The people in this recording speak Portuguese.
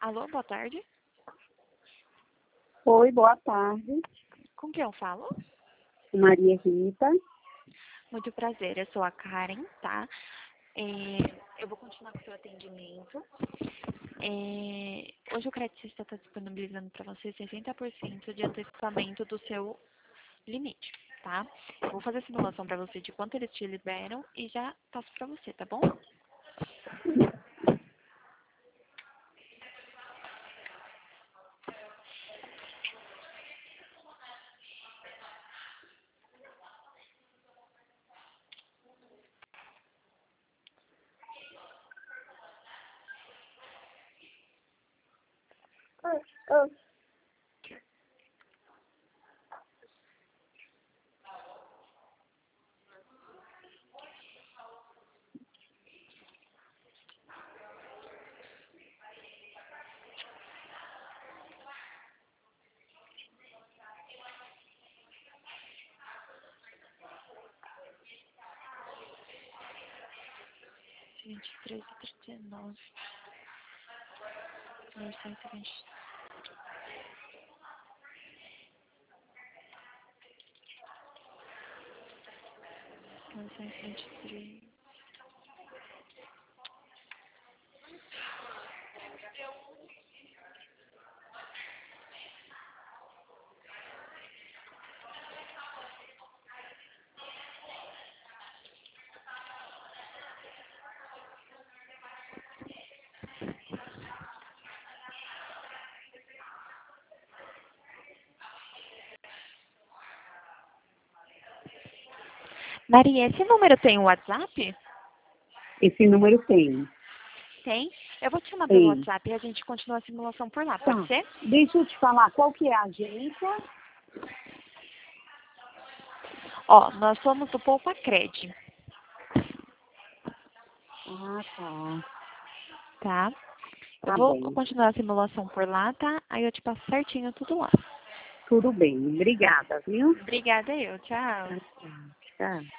Alô, boa tarde. Oi, boa tarde. Com quem eu falo? Maria Rita. Muito prazer, eu sou a Karen, tá? Eu vou continuar com o seu atendimento. Hoje o Credicista está disponibilizando para você 60% de antecipamento do seu limite, tá? Eu vou fazer a simulação para você de quanto eles te liberam e já passo para você, tá bom? Oh. 23,39. 920. 923. Maria, esse número tem um WhatsApp? Esse número tem. Tem. Eu vou te chamar pelo Tem. WhatsApp e a gente continua a simulação por lá, Tá. pode ser? Deixa eu te falar, qual que é a agência? Ó, nós somos do Poupa Cred, Ah, tá. tá? Eu Tá vou bem. continuar a simulação por lá, tá? Aí eu te passo certinho tudo lá. Tudo bem. Obrigada, viu? Obrigada eu, tchau. Tá. Tá.